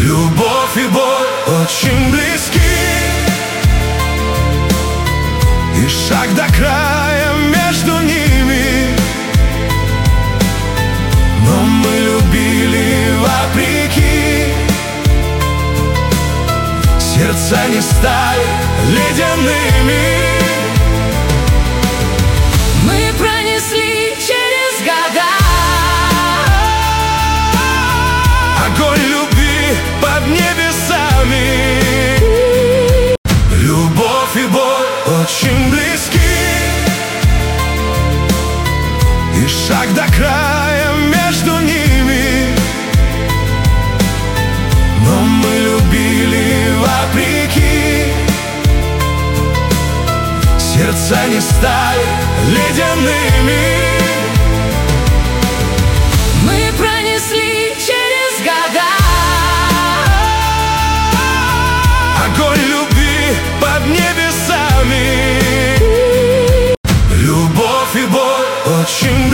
Любовь и боль очень близки, и шаг до края между ними. Но мы любили вопреки, сердца не стали ледяными. Мы пронесли через года огонь любви под небесами. Любовь и боль очень близки, и шаг до края между ними. Но мы любили вопреки, сердца не стали ледяными. мы пронесли через года Огонь любви под небесами. Любовь и боль очень